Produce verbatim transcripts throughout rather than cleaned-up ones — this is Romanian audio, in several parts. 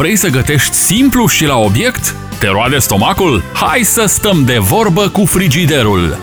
Vrei să gătești simplu și la obiect? Te roade stomacul? Hai să stăm de vorbă cu frigiderul!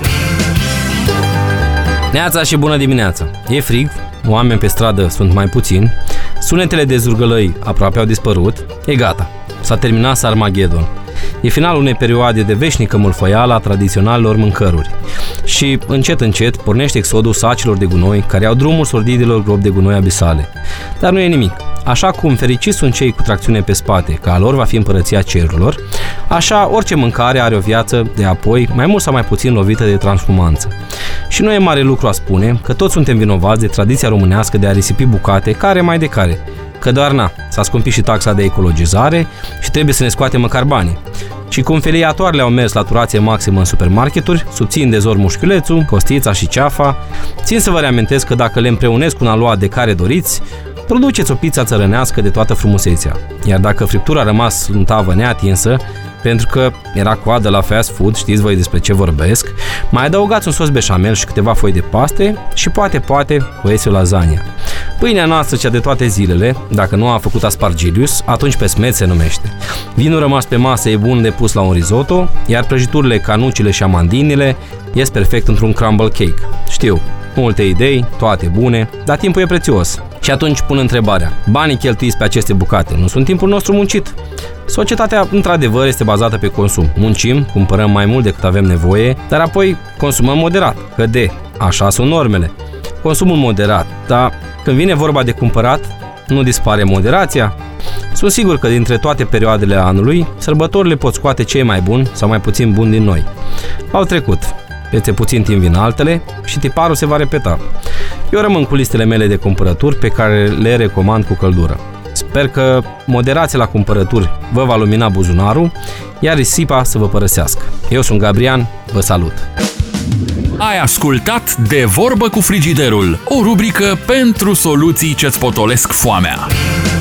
Neața și bună dimineața! E frig, oameni pe stradă sunt mai puțini, sunetele de zurgălăi aproape au dispărut, e gata, s-a terminat Sarmagedon. E finalul unei perioade de veșnică mâlfăială a tradiționalelor mâncăruri. Și, încet, încet, pornește exodul sacilor de gunoi care au drumul sordidelor gropi de gunoi abisale. Dar nu e nimic. Așa cum fericiți sunt cei cu tracțiune pe spate, că a lor va fi împărăția cerurilor, așa orice mâncare are o viață de apoi, mai mult sau mai puțin lovită de transhumanță. Și nu e mare lucru a spune că toți suntem vinovați de tradiția românească de a risipi bucate care mai de care. Că doar na, s-a scumpit și taxa de ecologizare și trebuie să ne scoatem măcar banii. Și cum feliatoarele au mers la turație maximă în supermarketuri, subțin de zor mușchiulețul, costița și ceafa, țin să vă reamintesc că dacă le împreunesc cu un aluat de care doriți, produceți o pizza țărănească de toată frumusețea. Iar dacă friptura a rămas în tavă neatinsă, pentru că era coadă la fast food, știți voi despre ce vorbesc, mai adăugați un sos beșamel și câteva foi de paste și poate, poate, o iese o lasagna. Pâinea noastră, cea de toate zilele, dacă nu a făcut aspargilius, atunci pe smet se numește. Vinul rămas pe masă e bun de pus la un risotto, iar prăjiturile, canucile și amandinile ies perfect într-un crumble cake. Știu, multe idei, toate bune, dar timpul e prețios. Și atunci pun întrebarea, banii cheltuiți pe aceste bucate nu sunt timpul nostru muncit? Societatea, într-adevăr, este bazată pe consum. Muncim, cumpărăm mai mult decât avem nevoie, dar apoi consumăm moderat, că de, așa sunt normele. Consumul moderat, dar când vine vorba de cumpărat, nu dispare moderația? Sunt sigur că dintre toate perioadele anului, sărbătorile pot scoate cei mai buni sau mai puțin buni din noi. Au trecut. Peste puțin timp vin altele și tiparul se va repeta. Eu rămân cu listele mele de cumpărături pe care le recomand cu căldură. Sper că moderația la cumpărături vă va lumina buzunarul, iar risipa să vă părăsească. Eu sunt Gabrian, vă salut! Ai ascultat De Vorbă cu Frigiderul, o rubrică pentru soluții ce-ți potolesc foamea.